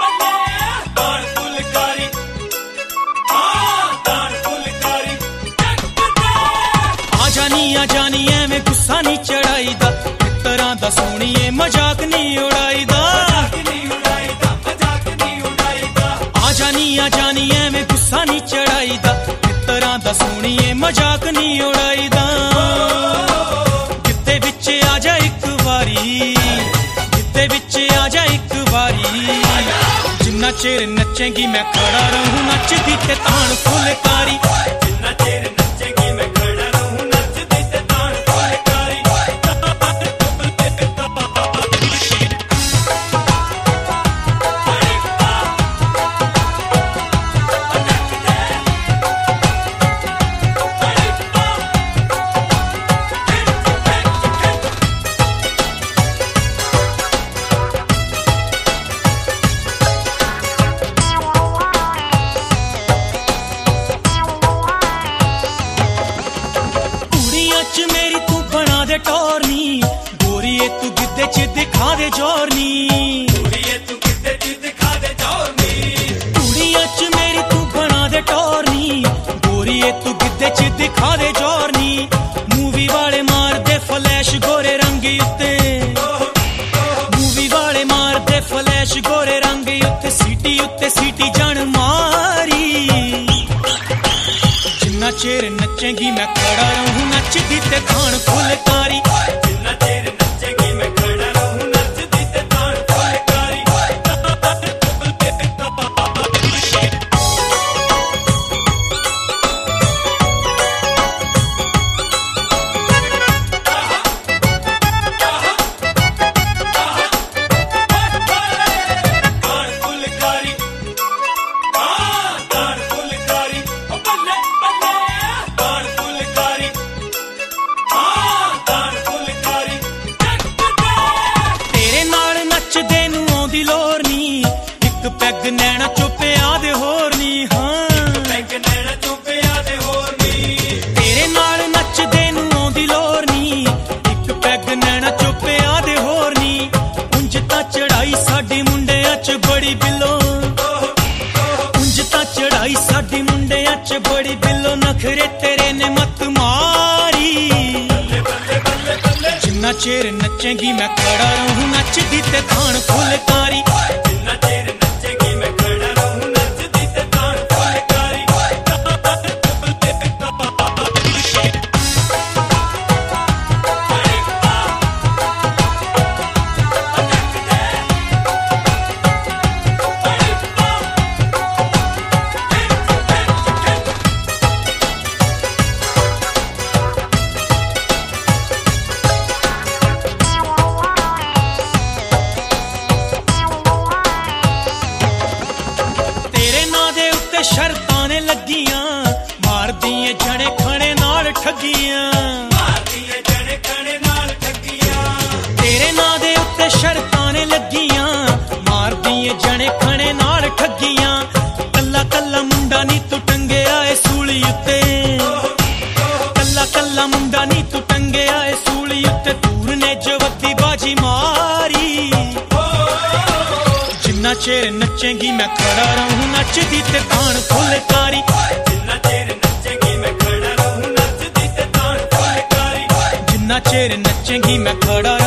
आ जानी एवें गुस्सा नहीं चढ़ाईदा, मित्तरां दा सोहणीए मजाक नहीं उड़ाईदा। आ जानी एवें गुस्सा नहीं चढ़ाईदा, मित्तरां दा सोहणीए मजाक नहीं उड़ाईदा। किते विच आ जा इक वारी, किते विच आ जा इक वारी, जिन्ना चिर नचेगी मैं खड़ा रहूं नचदी ते तान फुलकारी। जिन्ना चिर नचेगी मैं खड़ा रहूं नचदी ते तान फुलकारी। मेरी तू बना दे टोरनी, गोरीए तू गिद्धे च दिखा दे जोरनी। गोरीए तू गिद्धे च दिखा दे जोरनी। कुड़ियां च मेरी तू बना दे टोरनी, गोरीए तू गिद्धे च दिखा दे जोरनी। मूवी वाले मार दे फ्लैश गोरे रंग उत्ते, मूवी वाले मार दे फ्लैश गोरे रंग उत्ते सीटी जन मारी। जिन्ना चिर नचेगी मैं खड़ा रहूं नचदी ते तान फुलकारी। जिन्ना चिर नचेगी मैं खड़ा रहूं नचदी ते तान फुलकारी। पैग नैना चुपिया दे होर नी, हाँ पैग नैना चुपिया दे होर नी। तेरे नाल नचदे नूं आउंदी लोर नी, इक पैग नैना चुपिया दे होर नी। उंज तां चढ़ाई साडी मुंडियां च बड़ी बिलो, उंज तां चढ़ाई साडी मुंडियां च बड़ी बिलो। नखरे तेरे ने मत मारी। जिन्ना चिर नचेगी मैं खड़ा रहूं नचदी ते तान फुलकारी। जिन्ना चिर शर्तां ने लगियां, मारदिए जने खने नाल ठगियां, मारदिए जने खने नाल ठगियां। तेरे नां दे उत्ते शर्तां ने लगियां, मारदिए जने खने नाल ठगियां। कल्ला कल्ला मुंडा नी तू टंगेआ ए सूली उत्ते, कल्ला कल्ला मुंडा नी तू टंगेआ ए सूली उत्ते। दूर ने जवती बाजी मारी। जिन्ना चिर नचेगी मैं खड़ा रहूं नचदी ते तान फुलकारी। जिन्ना चिर नचेगी मैं खड़ा रहूं नचदी ते तान फुलकारी। जिन्ना चिर नचेगी मैं खड़ा